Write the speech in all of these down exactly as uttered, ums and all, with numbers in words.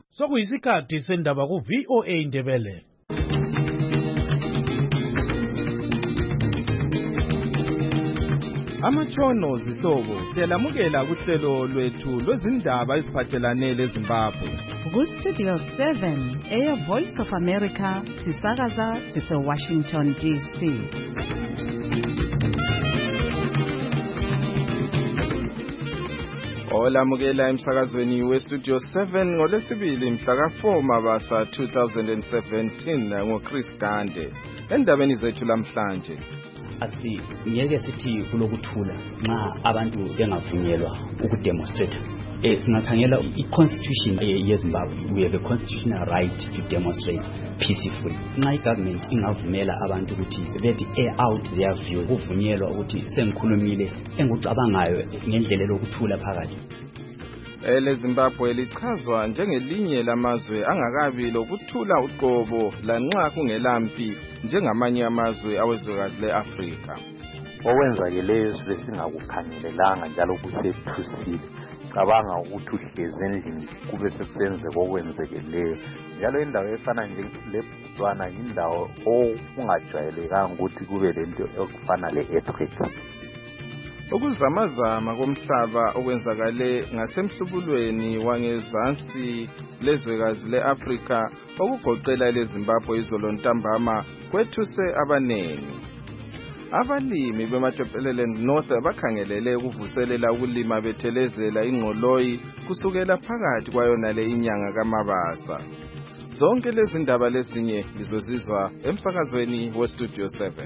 Sokuyisikhathi sendaba ku V O A Indebele. Amatshono zihlobo siyalamukela kuhlelo lwethu lwezindaba eziphathelane leZimbabwe. Ku Studio seven, Air Voice of America, sisakaza sise Washington D C. Olamukela emsakazweni we Studio seven ngolesibili mhla ka four Mabasa two thousand seventeen ngoChris Gande. Endabeni zethu lamhlanje asi ngeke sithi kulokuthula nxa abantu bengavunyelwa ukudemonstrate. Eh singakhangela iconstitution yeZimbabwe, we have a constitutional right to demonstrate peacefully. Nxa igovernment ingavumela abantu ukuthi bethi air out their view, kuvunyelwa ukuthi sengikhulumile engucabangayo ngendlela lokuthula phakathi. Ele Zimbabwe lichazwa njengelinye lamazwe angakabi lokuthula uqobo lanxa kungelampi njengamanye amazwe awezwekazi leAfrika. Okwenzakeleyo singakukhangelelanga njalo kusephusile. Cabanga ukuthi uhlezi endlini kube sekusenzeka okwenzekeleyo. Njalo indawo efana nje leBotswana indawo okungajwayelekanga ukuthi kube lento okufana le-earthquake. Ukuzamazama komhlaba okwenzakale ngasemhlubulweni wangezansi lezwekazi leAfrika okugoqela leZimbabwe izolo ntambama kwethuse abanengi. Abalimi beMatabeleland North bakhangelele ukuvuselela ukulima bethelezela ingqoloyi kusukela phakathi kwayona le inyanga kaMabasa. Zonke lezi ndaba lezinye lizozizwa emsakazweni we Studio seven.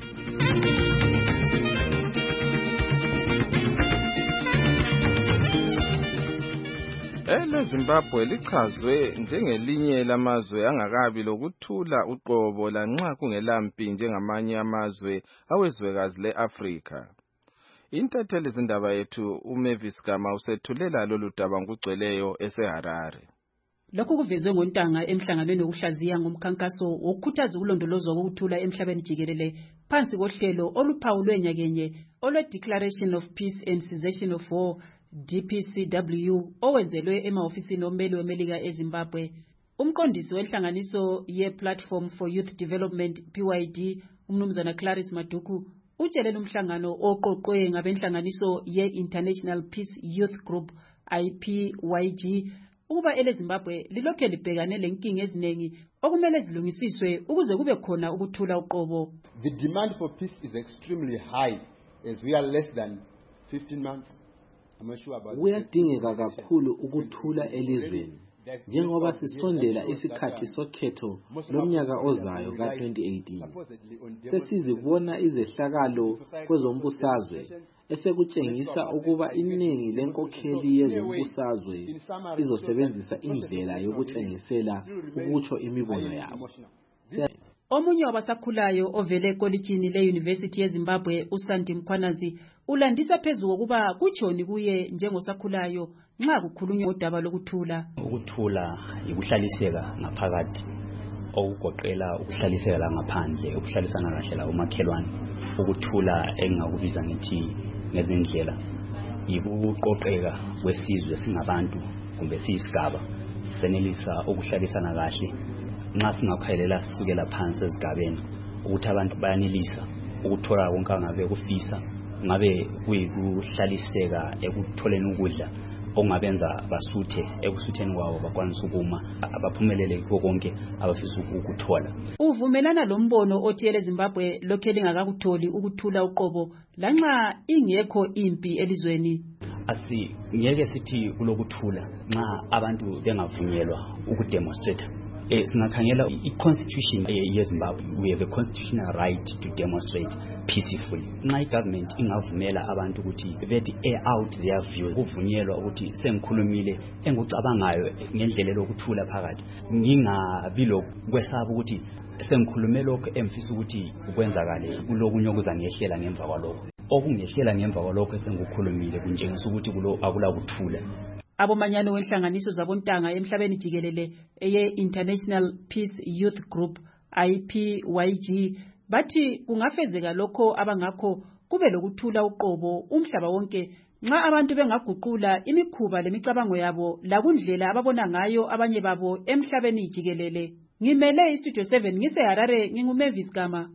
Ele Zimbabwe lichazwe njengelinye lamazwe angakabi lokuthula uqobo lanxa kungelampi njengamanye amazwe awezwekazi leAfrika. Intatheli zindaba yethu uMavis Gama usethulela lolu daba ngugcweleyo eseHarare. Lokhu kuvezwe ngoNtanga emhlanganweni wokuhlaziya ngomkhankaso wokukhuthaza ukulondolozwa kokuthula emhlabeni jikelele phansi kohlelo oluphawulwe nyakenye olwe Declaration of Peace and Cessation of War D P C W owenzelwe emahofisini ommeli weMelika eZimbabwe. Umqondisi wenhlanganiso ye-Platform for Youth Development P Y D umnumzana Clarice Maduku utshele umhlangano oqoqwe ngabenhlanganiso ye-International Peace Youth Group I P Y G ukuba ele Zimbabwe lilokhe libhekane lenkinga eziningi okumele zilungisiswe ukuze kube khona ukuthula uqobo. The demand for peace is extremely high as we are less than fifteen months. Kuyadingeka kakhulu ukuthula elizweni njengoba sisondela isikhathi sokhetho lomnyaka ozayo ka twenty eighteen. Sesizibona izehlakalo kwezombusazwe esekutshengisa ukuba iningi lenkokheli yezombusazwe izosebenzisa indlela yokutshengisela ukutsho imibono yabo. Omunye wabasakhulayo ovele ekolitshini le-University yeZimbabwe uSandi Mkhwanazi ulandisa phezu kokuba kutshoni kuye njengosakhulayo nxa kukhulunywa udaba lokuthula. Ukuthula yikuhlaliseka ngaphakathi okugoqela ukuhlaliseka la ngaphandle, ukuhlalisana kahle la umakhelwane. Ukuthula engakubiza ngithi ngezindlela yikuqoqeka kwesizwe singabantu kumbe siyisigaba senelisa ukuhlalisana kahle. Nxa singakhayelela sisukela phansi ezigabeni ukuthi abantu bayanelisa ukuthola konke ngabe kufisa ngabe kuyikuhlaliseka ekutholeni ukudla ongabenza basuthe ekusutheni kwabo bakwanisa ukuma abaphumelele kho konke abafisa ukuthola. Uvumelana lombono othi ele Zimbabwe lokhe lingakakutholi ukuthula uqobo lanxa ingekho impi elizweni. Asi ngeke sithi kulokuthula nxa abantu bengavunyelwa ukudemonstrate. Eh singakhangela iconstitution yeZimbabwe, we have a constitutional right to demonstrate peacefully. Nxa igovernment ingavumela abantu ukuthi bethi air out their view, kuvunyelwa ukuthi sengikhulumile engucabangayo ngendlela lokuthula phakathi. Ngingabi lokwesaba ukuthi sengikhulume lokho emfisa ukuthi ukwenzakale kulokunye okuzangehlela ngemva kwalokho. Okungehlela ngemva kwalokho sengikhulumile kunjengisa ukuthi kulo akula kuthula. Abomanyano wenhlanganiso zabontanga emhlabeni jikelele eye-International Peace Youth Group I P Y G bathi kungafezeka lokho abangakho kube lokuthula uqobo umhlaba wonke Nxa abantu bengaguqula imikhuba lemicabango yabo lakundlela ababona ngayo abanye babo emhlabeni jikelele. Ngimele iStudio seven ngise Harare nginguMavis Gama.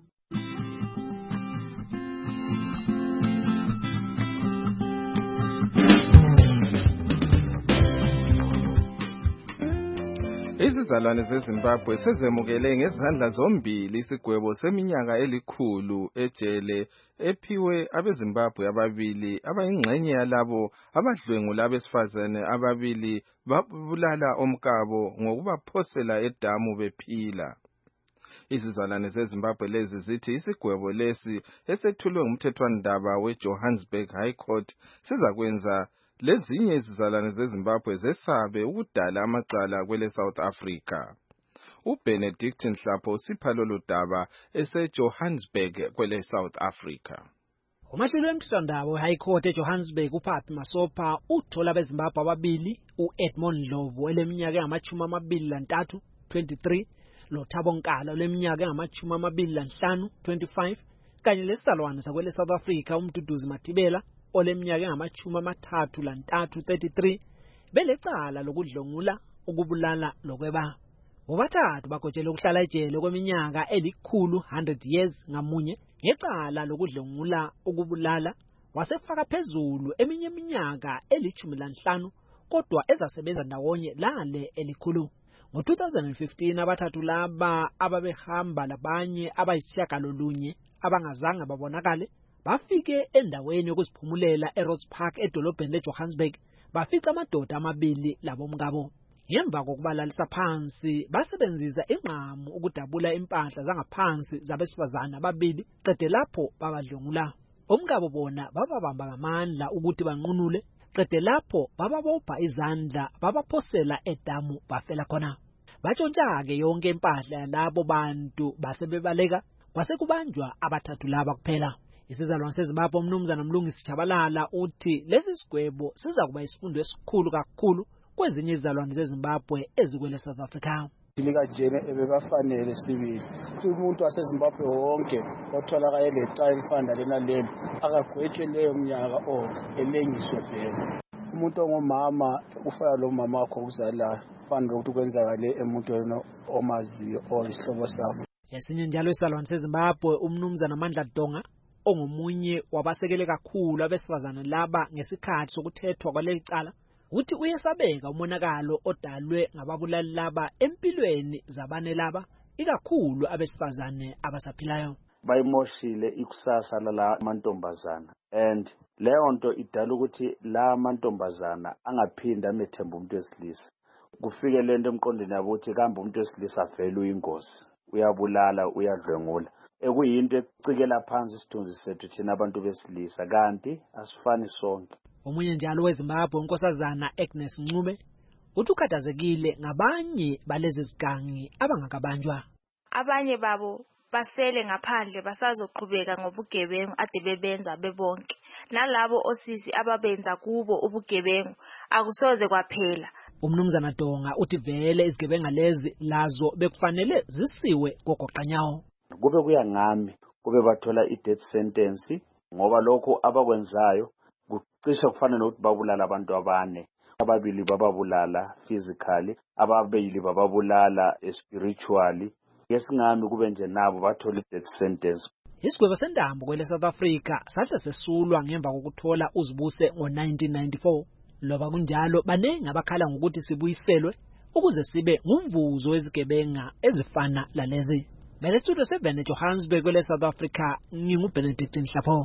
Izizalwane zeZimbabwe sezemukele ngezandla zombili isigwebo seminyaka elikhulu ejele ephiwe abeZimbabwe ababili abayingxenye yalabo abadlwengula abesifazane ababili babulala omkabo ngokubaphosela edamu bephila. Izizalwane zeZimbabwe lezi zithi isigwebo lesi esethulwe ngumthethwandaba weJohannesburg High Court sizakwenza lezinye izizalwane zeZimbabwe zesabe ukudala amacala kwele South Africa. uBenedict Nhlapho usipha lolu daba eseJohannesburg kwele South Africa. Umashilo wemthethwandaba we High Court eJohannesburg uPhapi Masopa uthola abeZimbabwe ababili uEdmond Ndlovu eleminyaka engamachumi amabili lantathu twenty-three loThabo Nkala oleminyaka engamachumi amabili lanhlanu twenty-five kanye lesizalwane sakwele South Africa uMduduzi Matibela oleminyaka engamachumi amathathu lantathu thirty-three belecala lokudlongula ukubulala lokweba. Bobathathu bagojele ukuhlala ejele kweminyaka elikhulu one hundred years ngamunye ngecala lokudlongula ukubulala wasefaka phezulu eminye iminyaka elithumi lanhlanu kodwa ezasebenza ndawonye lale elikhulu. Ngo two thousand fifteen abathathu laba ababehamba labanye abayisishiyagalolunye abangazange babonakale bafike endaweni yokuziphumulela eRose Park edolobheni leJohannesburg bafica amadoda amabili labomkabo. Ngemva kokubalalisa phansi basebenzisa ingqamu ukudabula impahla zangaphansi zabesifazana ababili qede lapho babadlongula. Omkabo bona bababamba ngamandla ukuthi banqunule qede lapho bababopha izandla babaphosela edamu bafela khona. Batshontsha-ke yonke impahla yalabo bantu basebebaleka kwase kubanjwa abathathu laba kuphela. Isizalwane seZimbabwe uMnumzana Mlungisi Chabalala uthi lesi sigwebo siza kuba isifundo esikhulu kakhulu kwezinye izizalwane zeZimbabwe ezikwele South Africa. Dilika jene ebebafanele sibili. Umuntu waseZimbabwe wonke otholakala elecala elifana lena lelo akagwetshwe leyo mnyaka o elengiswe vele. Umuntu ongumama ufana lo mama wakho uzalayo fanele ukuthi kwenzakale emuntwini omaziyo oyisihlobo sakho. Esinye njalo isizalwane seZimbabwe uMnumzana Mandla Donga ongomunye wabasekele kakhulu abesifazane laba ngesikhathi sokuthethwa kwaleli cala uthi uyesabeka umonakalo odalwe ngababulali laba empilweni zabane laba ikakhulu abesifazane abasaphilayo. Bayimoshile ikusasa lala mantombazana and leyo nto idala ukuthi la mantombazana angaphinda amethemba umuntu wesilisa. Kufike lento emqondweni yabo ukuthi kambe umuntu wesilisa vele uyingozi uyabulala uyadlwengula ekuyinto ecikela phansi isithunzi sethu thina abantu besilisa kanti asifani sonke. Omunye njalo weZimbabwe unkosazana Agnes Ncube uthi ukhathazekile ngabanye balezi zigangi abangakabanjwa. Abanye babo basele ngaphandle basazoqhubeka ngobugebengu ade bebenza bebonke. Nalabo osisi ababenza kubo ubugebengu akusoze kwaphela. Umnumzana Donga uthi vele izigebenga lezi lazo bekufanele zisiwe gogoqanyawo. Kube kuya ngami kube bathola i-death sentence ngoba lokho abakwenzayo kucishe kufanele ukuthi babulala abantu abane. Ababili bababulala physically, ababili bababulala spiritually. Yesingami kube nje nabo bathola i-death sentence. Isigwebo sendambo kwele South Africa sahle sesulwa ngemva kokuthola uzibuse ngo nineteen ninety-four. Loba kunjalo banengi abakhala ngokuthi sibuyiselwe ukuze sibe ngumvuzo wezigebenga ezifana lalezi. Bele Studio seven eJohannesburg kwele South Africa nginguBenedict Nhlapho.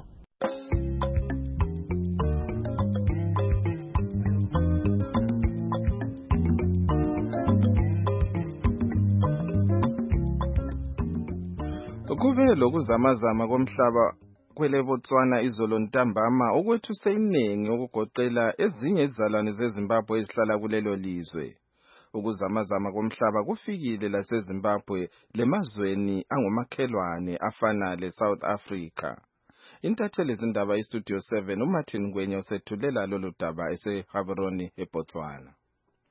Kube lokuzamazama komhlaba kwele Botswana izolo ntambama okwethuse iningi okugoqela ezinye izizalwane zeZimbabwe ezihlala kulelo lizwe. Ukuzamazama komhlaba kufikile laseZimbabwe lemazweni angomakhelwane afana leSouth Africa. Intatheli zindaba iStudio seven uMartin Ngwenya usethulela lolu daba eseGaborone eBotswana.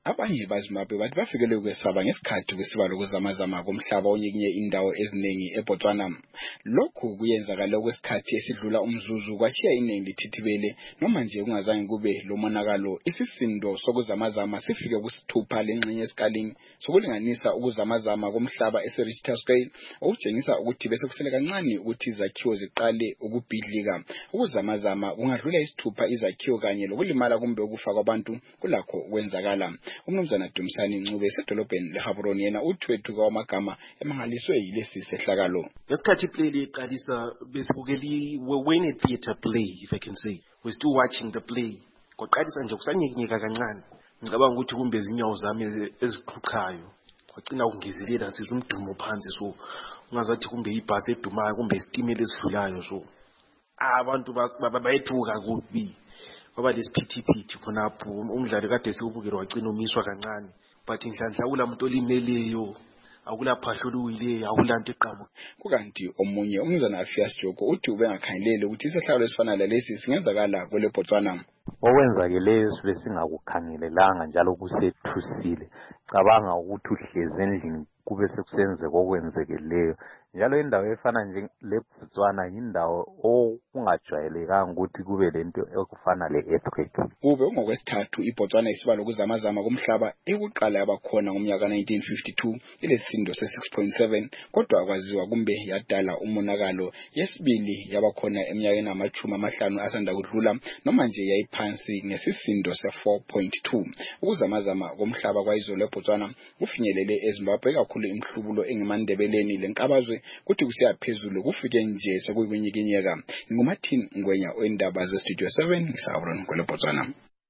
Abanye bazimbabwe bathi bafikele ukwesaba ngesikhathi kwesibalo kuzamazama komhlaba onyekinye indawo eziningi eBotswana. Lokhu kuyenzakala kwesikhathi esidlula umzuzu kwashiya iningi lithithibele noma nje kungazange kube lo monakalo. Isisindo sokuzamazama sifike kusithupha lengxenye esikalini sokulinganisa ukuzamazama komhlaba ese-Richter scale, okutshengisa ukuthi bese kusele kancane ukuthi izakhiwo ziqale ukubhidlika. Ukuzamazama kungadlula isithupha izakhiwo kanye lokulimala kumbe ukufa kwabantu kulakho kwenzakala. Umnumzana Dumisani Ncube esedolobheni leGaborone yena uthwethu kwamagama emangaliswe yilesi sehlakalo. Ngesikhathi play liqalisa besibukeli when a theater play, if I can say, we're still watching the play. Kwaqalisa nje kusanyekinyeka kancane. Ngicabanga ukuthi kumbe izinyawo zami eziqhuqhayo. Kwagcina kungezelela sizwe umdumo phansi so ungazathi kumbe ibhasi edumayo kumbe isitimela esidlulayo so. Abantu bayethuka kubi. Kwaba lesiphithi khonapho umdlalo kade siwubukela wagcina umiswa kancane but inhlanhla kula muntu olimeleyo akula phahlo luwile akulanto eqhamuka. Kukanti omunye umnumzana Afias Joko uthi ubengakhangelele ukuthi isehlakalo esifana lalesi singenzakala kwele Botswana. Okwenzakeleyo sibe singakukhangelelanga njalo kusethusile. Cabanga ukuthi uhlezi endlini kube sekusenzeka okwenzekeleyo. Njalo indawo efana nje leBotswana indawo okungajwayelekanga ukuthi kube lento ekufana le-earthquake. Kube ngokwesithathu iBotswana isibalo kuzamazama komhlaba ekuqala yabakhona ngomnyaka nineteen fifty-two ilesindo se-six point seven kodwa akwaziwa kumbe yadala umonakalo. Yesibili yabakhona eminyakeni amachumi amahlanu asanda kudlula noma nje yayiphansi ngesisindo se-four point two. Ukuzamazama komhlaba kwayizolo eBotswana kufinyelele eZimbabwe kakhulu imhlubulo engemandebeleni lenkabazwe kuthi kusiya phezulu kufike nje sekuyinyikinyeka. Ngumathini Ngwenya oindaba ze Studio seven ngisawurona kwele Botswana.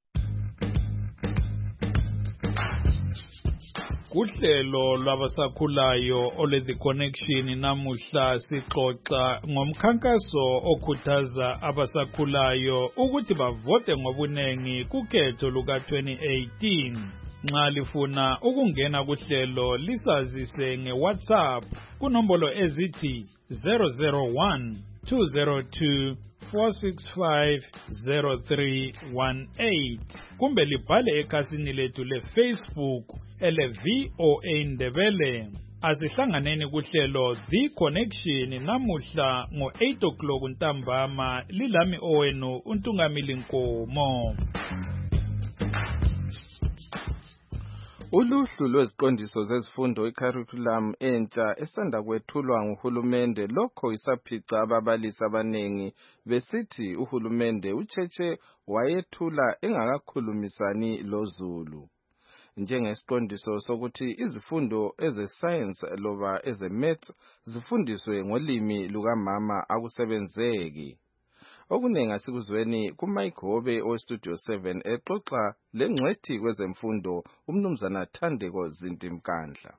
Kuhlelo lwabasakhulayo ole The Connection namuhla sixoxa ngomkhankaso okhuthaza abasakhulayo ukuthi bavote ngobunengi kukhetho luka twenty eighteen. Nxa lifuna ukungena kuhlelo lisazise ngeWhatsApp kunombolo ezithi zero zero one two zero two four six five zero three one eight kumbe libhale ekhasini lethu leFacebook ele V O A Ndebele. Asihlanganeni kuhlelo The Connection namuhla ngo eight o'clock ntambama lilami owenu uNtungamili Nkomo. Uluhlu lweziqondiso zezifundo icurriculum entsha esanda kwethulwa nguhulumende lokho isaphica ababalisi abanengi besithi uhulumende ucheche wayethula engakakhulumisani loZulu. Njengesiqondiso sokuthi izifundo eze-science loba eze-maths zifundiswe ngolimi lukamama akusebenzeki. Okunengi asikuzweni kuMike Hobe oStudio seven exoxa lengcwethi kwezemfundo umnumzana Thandeko Zintimkandla.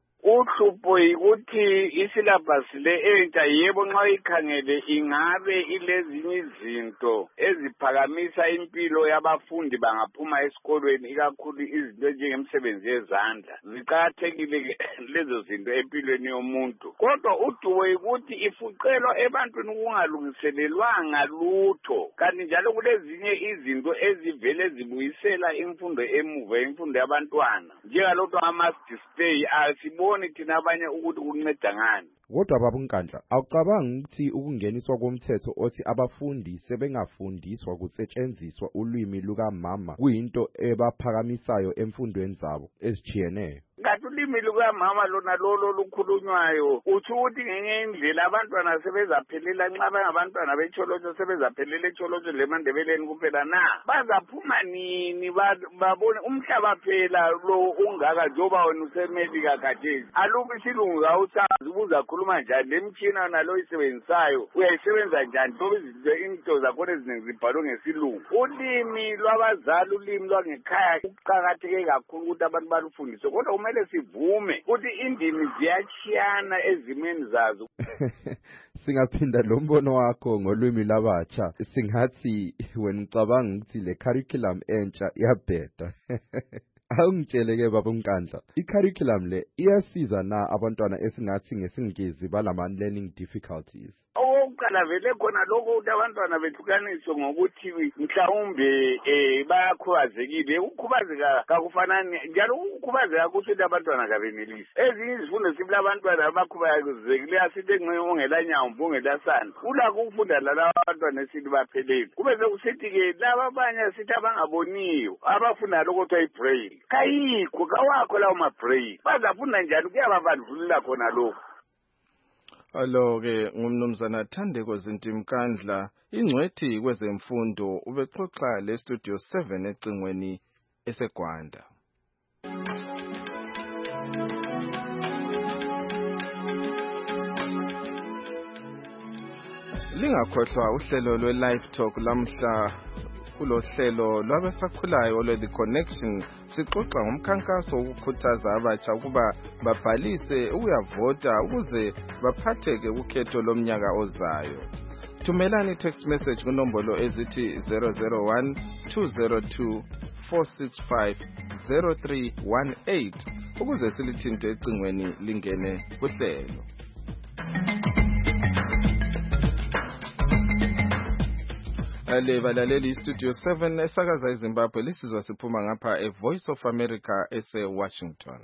Uhlupho yikuthi isilabhasi le entsha yebo nxa ikhangele ingabe ilezinye izinto eziphakamisa impilo yabafundi bangaphuma esikolweni ikakhulu izinto njengemisebenzi yezandla ziqakathekile lezo zinto empilweni yomuntu. Kodwa udubo yikuthi ifuqelwa ebantwini kungalungiselelwanga lutho kanti njalo kulezinye izinto ezivele zibuyisela imfundo emuva imfundo yabantwana njengalokho ama-display asibona thina abanye ukuthi kunceda ngani. Kodwa babunkandla awucabangi ukuthi ukungeniswa komthetho othi abafundi sebengafundiswa kusetshenziswa ulwimi lukamama kuyinto ebaphakamisayo emfundweni zabo ezijiyeneyo? Ngathi ulimi lukamama lona lolo lukhulunywayo uthi ukuthi ngenye indlela abantwana sebezaphelela nxa bangabantwana betsholotsho sebezaphelela etsholotsho lemandebeleni kuphela na bazaphuma nini babone umhlaba phela lo ungaka njoba wena usemelika khathesi aluba isilungu awusazi ubuzakhuluma njani lemtshina nalo isebenzisayo uyayisebenza njani ngoba izinto into zakhona eziningi zibhalwe ngesilungu. Ulimi lwabazali ulimi lwangekhaya kuqakatheke kakhulu ukuthi abantu balufundiswe kodwa kumele sivume ukuthi indimi ziyachiyana ezimeni zazo. Singaphinda lo mbono wakho ngolwimi labatsha singathi wena ucabanga ukuthi le curriculum entsha iyabheda. Awungitsheleke babunkandla i-curriculum le iyasiza na abantwana esingathi ngesingisi balama learning difficulties? okokuqala vele khona lokho ukuthi abantwana behlukaniswe ngokuthi mhlawumbe um bayakhubazekile. Ukukhubazeka kakufanani njalo ukukhubazeka kusho ukuthi abantwana kabenelisi. Ezinye izifundo sibula abantwana abakhubazekileyo asithi ungela nyambo ungela sandla ulakho ukufunda lala abantwana esithi baphelele. Kube sekusithi-ke laba abanye sithi abangaboniyo abafunda lokho kuthiwa i-braille kayikho kawakho lawo ma-braille bazafunda njani kuyababandlulula khona lokho. Alo-ke ngumnumzana Thandeko Zintimkandla ingcwethi kwezemfundo ubexoxa le studio seven ecingweni eseGwanda. Lingakhohlwa uhlelo lwe-Live Talk lamhla kulo hlelo lwabesakhulayo olwe-The Connection sixoxa ngomkhankaso wokukhuthaza abatsha ukuba babhalise ukuyavota ukuze baphatheke ukhetho lomnyaka ozayo. Thumelani text message kunombolo ezithi zero zero one two zero two four six five zero three one eight ukuze silithinte ecingweni lingene kuhlelo. Ale balaleli studio seven esakaza eZimbabwe lisizwa siphuma ngapha e Voice of America ese Washington.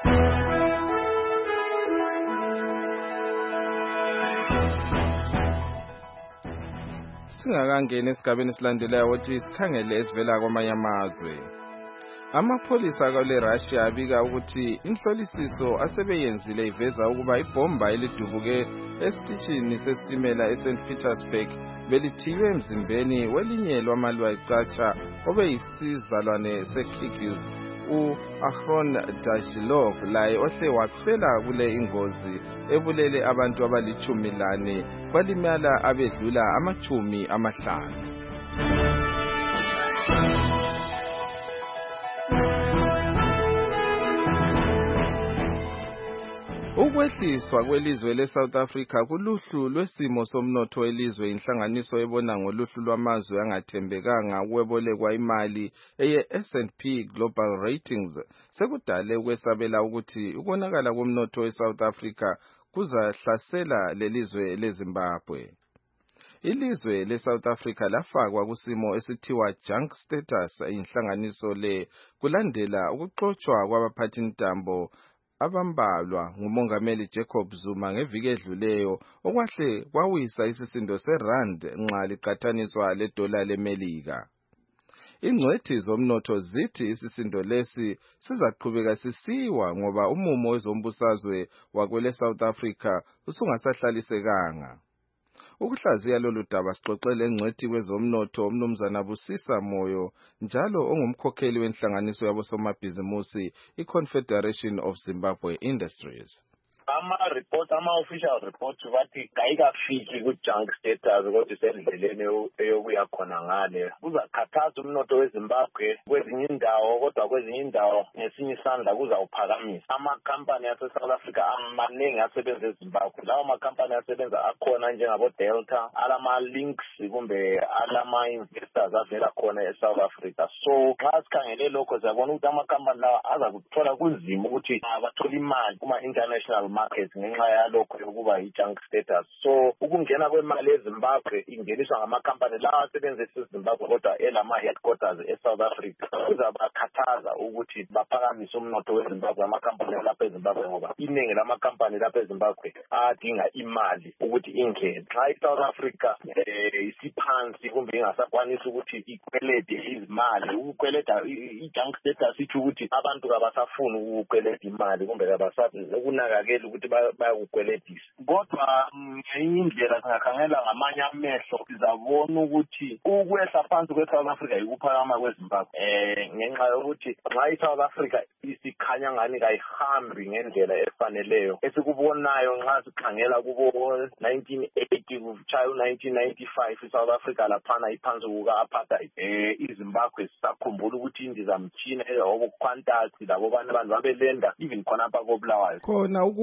Singakangena esigabeni esilandelayo ukuthi sikhangele esivela kwamanye amazwe. Amapholisa kule Russia abika ukuthi inhlolisiso asebeyenzile iveza ukuba ibhomba elidubuke esitishini sesitimela eSaint Petersburg belithiywe emzimbeni welinye lwamalwa ecatsha obeyisizalwane seKyrgyz u-Akhron Dashilov laye ohle wafela kule ingozi ebulele abantu abalichumi lane kwalimala abedlula amachumi amahlanu. Ukwehliswa kwelizwe leSouth Africa kuluhlu lwesimo somnotho welizwe inhlanganiso ebona ngoluhlu lwamazwe angathembekanga ukwebolekwa imali eye S and P Global Ratings sekudale ukwesabela ukuthi ukonakala komnotho weSouth Africa kuzahlasela lelizwe leZimbabwe. Ilizwe leSouth Africa lafakwa kusimo esithiwa junk status inhlanganiso le kulandela ukuxoxwa kwabaphathintambo abambalwa ngumongameli Jacob Zuma ngeviki edluleyo okwahle kwawisa isisindo serand nxa liqathaniswa ledola leMelika. Ingcwethi zomnotho zithi isisindo lesi sizaqhubeka sisiwa ngoba umumo wezombusazwe wakwele South Africa usungasahlalisekanga. Ukuhlaziya lolu daba sixoxele engcwethi kwezomnotho umnumzana Busisa Moyo njalo ongumkhokheli wenhlanganiso yabosomabhizimusi iConfederation of Zimbabwe Industries. Ama-report, ama-official report bathi kayikafiki ku-junk status kodwa isendleleni eyokuya khona ngale. Kuzakhathaza umnotho weZimbabwe kwezinye indawo kodwa kwezinye indawo ngesinye isandla kuzawuphakamisa. Amakhampani ase-South Africa amaningi asebenza eZimbabwe. Lawo makhampani asebenza akhona njengabo-Delta, alama-links kumbe alama-investors avela khona e-South Africa. So xa sikhangele lokho siyabona ukuthi amakhampani lawa azakuthola kunzima ukuthi bathole imali kuma-international market ngenxa yalokho yokuba yi-junk status. So ukungena kwemali eZimbabwe ingeniswa ngamakhampani lawa asebenza eZimbabwe kodwa elama-headquarters e-South Africa kuzabakhathaza ukuthi baphakamise umnotho weZimbabwe amakhampani lapha eZimbabwe ngoba iningi lamakhampani lapha eZimbabwe adinga imali ukuthi ingene. Xa i-South Africa isiphansi kumbe ingasakwanisi ukuthi ikwelede izimali ukukweleda i-junk status itsho ukuthi abantu kabasafuni ukukweleda imali kumbe kabasafuni ukunakakela ukuthi bayakukweledisa. Kodwa ngenye indlela singakhangela ngamanye amehlo sizabona ukuthi ukwehla phansi kwe-South Africa yikuphakama kweZimbabwe um ngenxa yokuthi nxa i-South Africa isikhanya ngani kayihambi ngendlela efaneleyo esikubonayo nxa sikhangela kubo nineteen eighty kuchaya u-nineteen ninety-five i-South Africa laphana iphansi kuka-apartheid um iZimbabwe sisakhumbula ukuthi indizamtshina obo-Qantas labo banye abantu babelenda even khonapha koBulawayo. Khona uku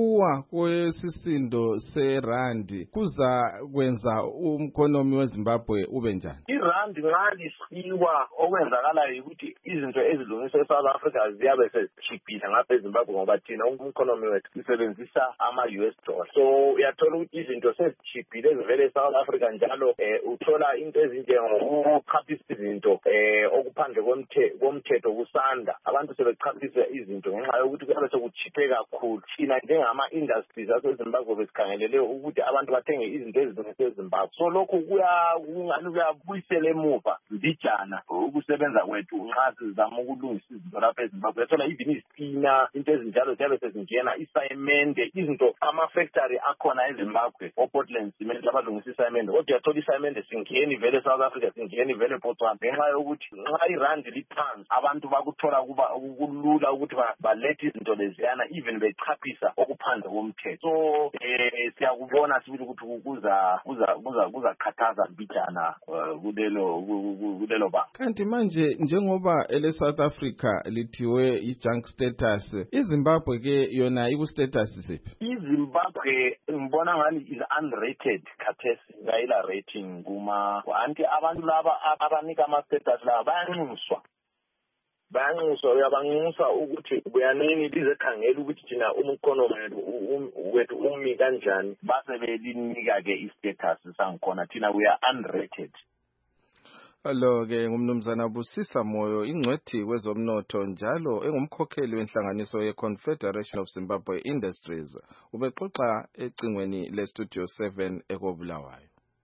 ukuwa kwesisindo serandi kuza kwenza umkhonomi weZimbabwe ube njani? Irandi nxa lisiwa okwenzakalayo ukuthi izinto ezilungiswa eSouth Africa ziyabe sezitshiphile ngapha eZimbabwe ngoba thina umkhonomi wethu sisebenzisa ama-U S dollar. So uyathola ukuthi izinto sezitshiphile ezivele eSouth Africa njalo eh, uthola into ezinjengokuchaphisa izinto eh, okuphandle komthetho kusanda. Abantu sebechaphisa izinto ngenxa yokuthi kuyabe sekuchiphe kakhulu. Thina njengama-industries aseZimbabwe besikhangelele ukuthi abantu bathenge izinto ezilungiswe eZimbabwe. So lokhu kuyangani kuyabuyisela emuva mbijana ukusebenza kwethu nxa sizama ukulungisa izinto lapha eZimbabwe. Uyathola even isipina into ezinjalo ziyabe sezingena isayimende izinto ama-factory akhona eZimbabwe oPortland Cement abalungisa isayimende. Kodwa uyathola isayimende singeni vele eSouth Africa singeni vele eBotswana ngenxa yokuthi nxa irandi liphansi abantu bakuthola kuba kulula ukuthi balethe izinto leziyana even bechaphisa okuphandle komthetho. So eh siyakubona sibili ukuthi kuza kuza kuza kuzakhathaza mbijana kulelo kulelo ba. Kanti manje njengoba ele South Africa lithiwe i-junk status, iZimbabwe ke yona iku status siphi? iZimbabwe ngibona ngani is unrated khathesi ngayila rating kuma anti abantu laba abanika ama status la bayanxuswa bayanxuswa uyabanxusa ukuthi buyanini lizekhangela ukuthi thina umkhonomi wethu umi kanjani base belinika ke i-status sangikhona thina we are unrated. Allo ke ngumnumzana Busisa Moyo ingcwethi kwezomnotho njalo engumkhokheli wenhlanganiso ye-Confederation of Zimbabwe Industries ubexoxa ecingweni le-Studio seven ekobulawayo.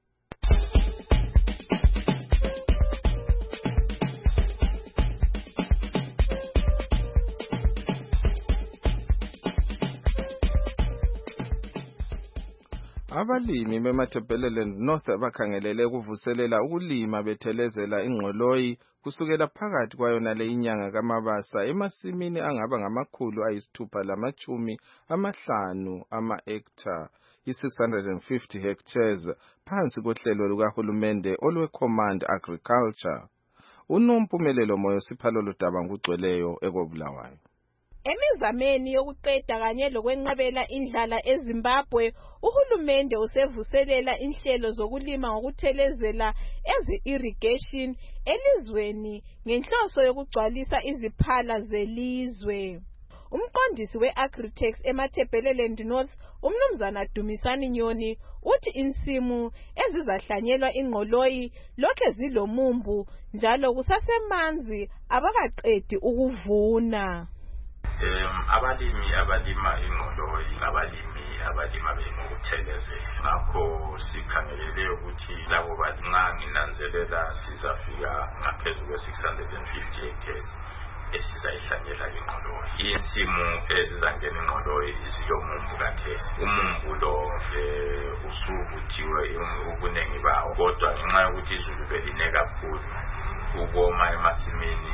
Abalimi bemaThebeleland North bakhangelele ukuvuselela ukulima bethelezela ingqoloyi kusukela phakathi kwayona le inyanga kaMabasa emasimini angaba ngamakhulu ayisithupha lamachumi amahlanu ama-hectare i-six hundred fifty hectares phansi kohlelo lukahulumende olwe-Command Agriculture. Unompumelelo Moyo Siphalo Lodaba ngugcweleyo ekobulawayo. Emizameni yokuqeda kanye lokwenqabela indlala eZimbabwe, uhulumende usevuselela inhlelo zokulima ngokuthelezela ezi-irrigation elizweni ngenhloso yokugcwalisa iziphala zelizwe. Umqondisi we-Agri-Tex emaThebeleland North, umnumzana Dumisani Nyoni, uthi insimu ezizahlanyelwa ingqoloyi lokhe zilomumbu njalo kusasemanzi abakaqedi ukuvuna. Um, abalimi abalima ingqoloyi abalimi abalima ngokuthelezela ngakho sikhangelele ukuthi labo banxa nginanzelela sizafika ngaphezulu kwe six hundred fifty hectares esizayihlanyela ingqoloyi. Insimu ezizangena ingqoloyi zilomumbu kathesi. Umumbu lo usuvuthiwe ubunengi bawo kodwa ngenxa yokuthi izulu beline kakhulu ukoma emasimini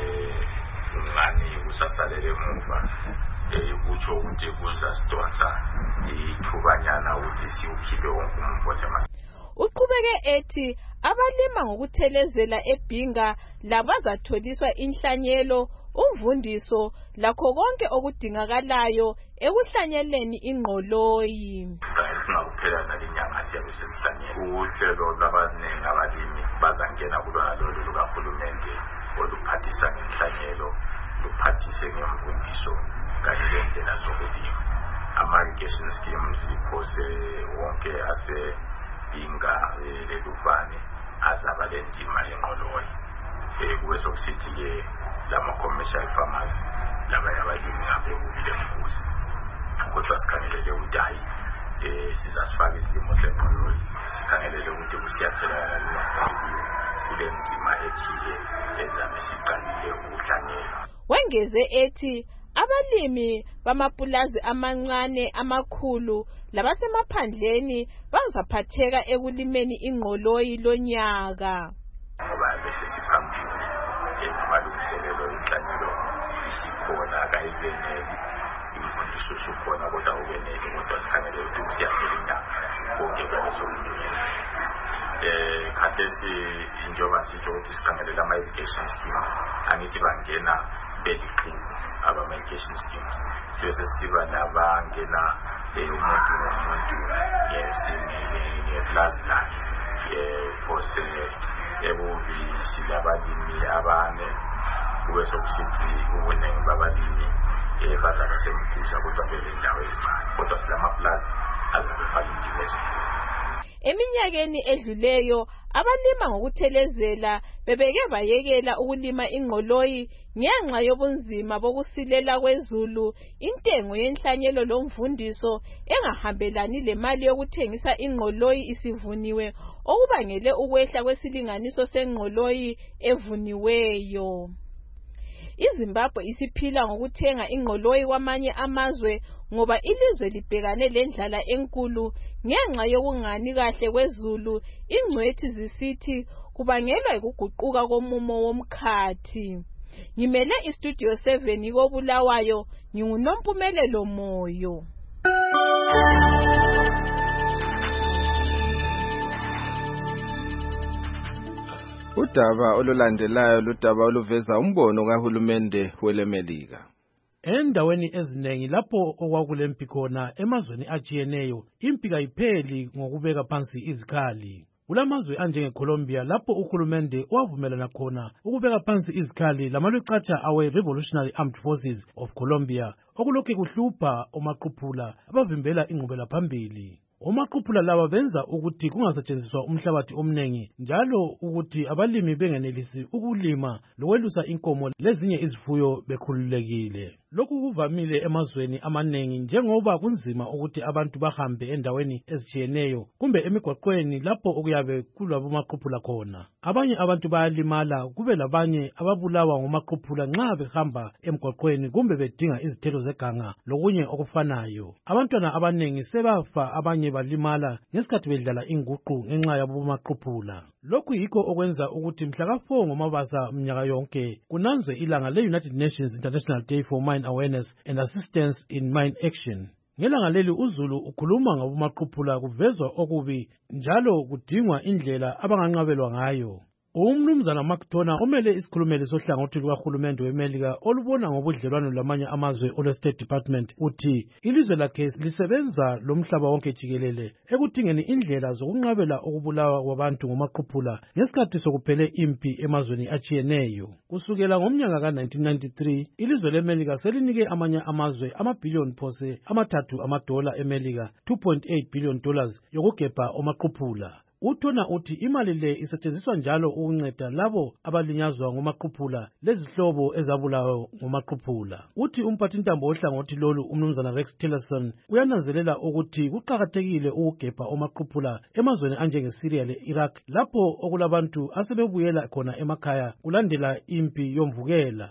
ngani kusasalele emuva kutsho ukuthi kuzasidonsa ithubanyana ukuthi siwukhiphe wonke umumbu osemasini. Uqhubeke ethi abalima ngokuthelezela eBhinga labazatholiswa inhlanyelo, umvundiso lakho konke okudingakalayo ekuhlanyeleni ingqoloyi. Singakuphela nalinyanga siyabe sesihlanyela. Uhlelo lwabanengi abalimi bazangena kulona lolu lukahulumende oluphathisa ngenhlanyelo luphathise ngemvundiso kanye lendlela zokulima. Ama-irrigation schemes ziphose wonke aseBhinga lelubane azaba lendima engqoloyi. Kube sokusithi-ke lama-commercial farmers labanye abalimi ngabe kubile mbuzi kodwa sikhangelele ukuthi hayi um sizasifaka isilimo sengqoloyi sikhangelele ukuthi kusiyaphela kule ndima ethile ezabe siqalile ukuhlanyela. Wengeze ethi abalimi bamapulazi amancane amakhulu labasemaphandleni bazaphatheka ekulimeni ingqoloyi lonyaka. Ngoba bese siphambili namalungiselelo inhlanyelo isikhona akayibeneli imfundiso isikhona kodwa ubeneli kodwa sikhangelele ukuthi siyaphela inyanga konke kuyabe sokulungile. Eh khathesi injoba sitsho ukuthi sikhangelela ama-irrigation schemes angithi bangena beliqembu aba-medication schemes. Sibe sesiba nabangena umuntu nomuntu ngepulazi lakhe. Phose ebuvisi labalimi abane kube sokusithi ubuningi babalimi bazabe semduza kodwa belendawo ezincane kodwa silamapulazi azabefaka indima ezinkulu. Eminyakeni edluleyo abalima ngokuthelezela bebeke bayekela ukulima ingqoloyi ngenxa yobunzima bokusilela kwezulu, intengo yenhlanyelo lomvundiso engahambelani lemali yokuthengisa ingqoloyi isivuniwe okubangele ukwehla kwesilinganiso sengqoloyi evuniweyo. iZimbabwe isiphila ngokuthenga ingqoloyi kwamanye amazwe ngoba ilizwe libhekane lendlala enkulu ngenxa yokungani kahle kwezulu. Ingcwethi zisithi kubangelwa ukuguquka komumo womkhathi. Ngimele iStudio seven koBulawayo, nginguNompumelelo Moyo. Udaba olulandelayo ludaba oluveza umbono kahulumende weleMelika. Endaweni eziningi lapho okwakulempi khona emazweni ajiyeneyo, impi kayipheli ngokubeka phansi izikhali. Kulamazwe anjengeColombia lapho uhulumende wavumelana khona ukubeka phansi izikhali lamalwecatsha awe Revolutionary Armed Forces of Colombia okulokhe kuhlupha omaqhuphula abavimbela ingqubela phambili. Omaqhuphula laba benza ukuthi kungasetshenziswa umhlabathi omnengi njalo ukuthi abalimi bengenelisi ukulima lokwelusa inkomo lezinye izifuyo bekhululekile. Lokhu kuvamile emazweni amanengi njengoba kunzima ukuthi abantu bahambe endaweni ezitshiyeneyo kumbe emigwaqweni lapho okuyabe kulabomaqhuphula khona. Abanye abantu bayalimala kube labanye ababulawa ngomaqhuphula nxa behamba emgwaqweni kumbe bedinga izithelo zeganga lokunye okufanayo. Abantwana abanengi sebafa, abanye balimala ngesikhathi bedlala inguqu ngenxa yabomaqhuphula. Lokhu yikho okwenza ukuthi mhla four ngoMabasa mnyaka yonke kunanzwe ilanga le-United Nations International Day for Mine Awareness and Assistance in Mine Action. Ngelanga leli uZulu ukhuluma ngabomaqhuphula kuvezwa okubi njalo kudingwa indlela abanganqabelwa ngayo. Umnumzana Macdona omele isikhulumeli sohlangothi lukahulumende weMelika olubona ngobudlelwano lamanye amazwe olwe-State Department uthi ilizwe lakhe lisebenza lomhlaba wonke jikelele ekuthingeni indlela zokunqabela ukubulawa kwabantu ngomaqhuphula ngesikhathi sokuphele impi emazweni achiyeneyo. Kusukela ngomnyaka ka nineteen ninety-three ilizwe leMelika selinike amanye amazwe amabhiliyoni phose amathathu amadola eMelika two point eight billion dollars yokugebha omaqhuphula. Uthona uthi imali le isetshenziswa njalo ukunceda labo abalinyazwa ngomaqhuphula lezihlobo ezabulawa ngomaqhuphula. Uthi umphathintambo ohlangothi lolu umnumzana Rex Tillerson uyananzelela ukuthi kuqakathekile ukugebha omaqhuphula emazweni anjengeSyria le-Iraq lapho okulabantu asebebuyela khona emakhaya kulandela impi yomvukela.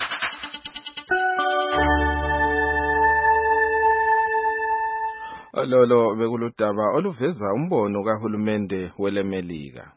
Lolo bekuludaba oluveza umbono kahulumende weleMelika.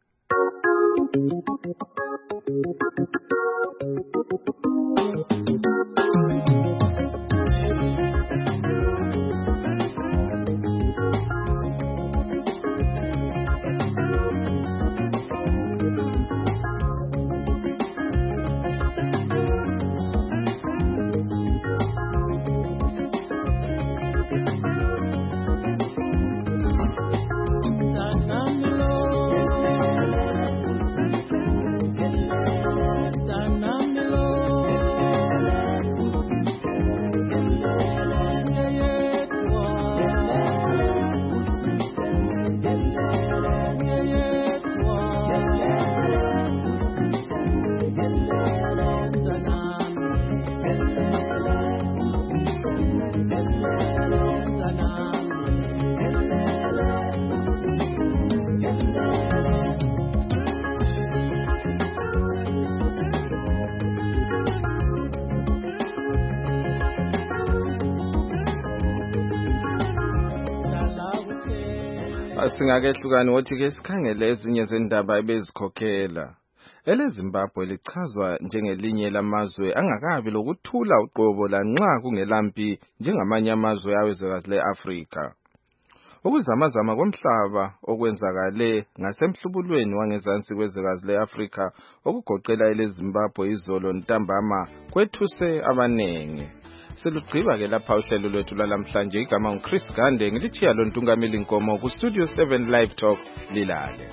Singakehlukani wothi ke sikhangele ezinye zendaba ebezikhokhela. EleZimbabwe lichazwa njengelinye lamazwe angakabi lokuthula uqobo lanxa kungelampi njengamanye amazwe awezwekazi le-Afrika. ukuzamazama komhlaba okwenzakale ngasemhlubulweni wangezansi kwezwekazi le-Afrika okugoqela eleZimbabwe izolo ntambama kwethuse abanengi. Selugqiba-ke lapha uhlelo lwethu lwalamhlanje. Igama nguChris Gande, ngilithiya lo Ntungameli Nkomo ku Studio seven Live Talk lilale.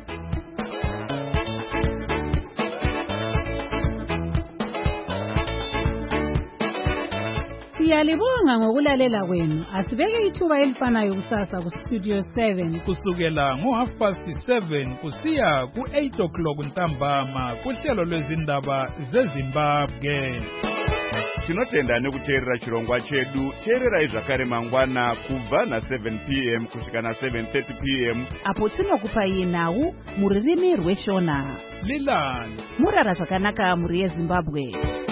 Siyalibonga ngokulalela kwenu. Asibeke ithuba elifanayo kusasa ku Studio seven kusukela ngo half past seven kusiya ku eight o'clock ntambama kuhlelo lwezindaba zeZimbabwe. Tinotenda nekuteerera chirongwa chedu. Teererai zvakare mangwana kubva na seven p m kusvika na seven thirty p m apo tinokupa yenhau muririmi rweshona. Lilani murara zvakanaka muri yeZimbabwe.